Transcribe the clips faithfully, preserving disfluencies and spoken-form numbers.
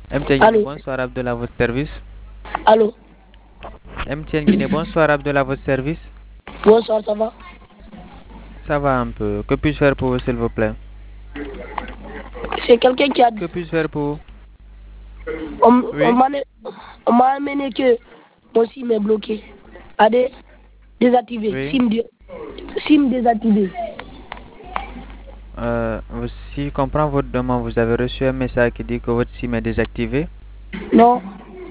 M T N Guinée, Allô? bonsoir Abdullah, votre service. Allô? M T N Guinée, bonsoir Abdullah, votre service. Bonsoir, ça va? Ça va un peu. Que puis-je faire pour vous, s'il vous plaît? C'est quelqu'un qui a dit. Que puis-je faire pour vous? On, on Oui. m'a on m'a amené que mon SIM est bloqué. A dé- désactivé. Oui. SIM, dé- SIM désactivé. Euh, vous- si je comprends votre demande, vous avez reçu un message qui dit que votre SIM est désactivé. Non.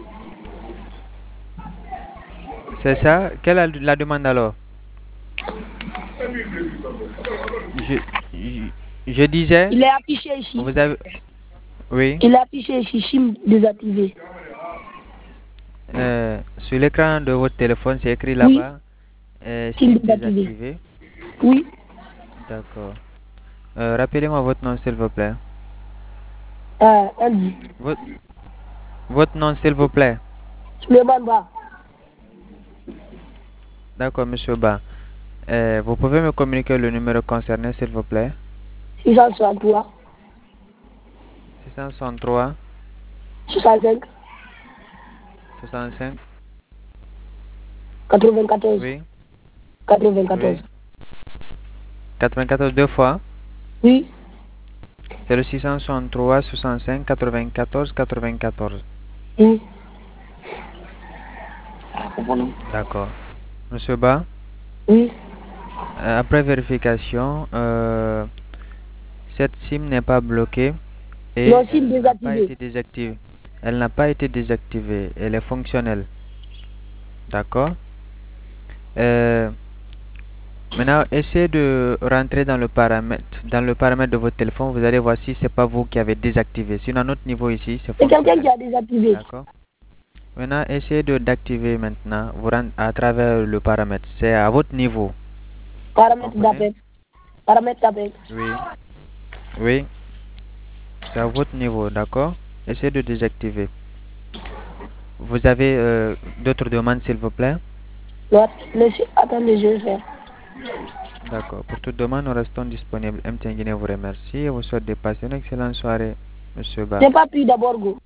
C'est ça? Quelle est la demande alors? Je, je, je disais, Il est affiché ici. vous avez... Oui. Il est affiché ici, SIM désactivé. Euh, sur l'écran de votre téléphone, c'est écrit Oui. là-bas, euh, SIM SIM désactivé. désactivé. Oui. D'accord. Euh, rappelez-moi votre nom, s'il vous plaît. Euh, Andy. Votre, votre nom, s'il vous plaît. Suleiman Ba. D'accord, monsieur Ba. Euh, vous pouvez me communiquer le numéro concerné, s'il vous plaît? six cent soixante-trois. six cent soixante-trois, soixante-cinq. soixante-cinq. quatre-vingt-quatorze. Oui. quatre-vingt-quatorze. Oui. quatre-vingt-quatorze deux fois. Oui. C'est le six cent soixante-trois, soixante-cinq, quatre-vingt-quatorze, quatre-vingt-quatorze. Oui. D'accord. Monsieur Ba, Oui. euh, après vérification, euh, cette SIM n'est pas bloquée et Non, SIM elle n'a pas désactivé. été désactivée. Elle n'a pas été désactivée. Elle est fonctionnelle. D'accord. Euh, Maintenant, essayez de rentrer dans le paramètre, dans le paramètre de votre téléphone. Vous allez voir si c'est pas vous qui avez désactivé. Sinon, à notre niveau ici, c'est C'est quelqu'un qui fonctionnel. a désactivé. D'accord. Maintenant, essayez de d'activer maintenant. Vous rentrez à travers le paramètre. C'est à votre niveau. Paramètre Comprenez? d'appel. Paramètre d'appel. Oui. Oui. C'est à votre niveau, d'accord? Essayez de désactiver. Vous avez euh, d'autres demandes, s'il vous plaît? Non, laissez, attendez, je vais faire. D'accord. Pour toute demande, nous restons disponibles. M T N Guinée vous remercie et vous souhaite de passer une excellente soirée, monsieur Ba. J'ai pas pris d'abord, go.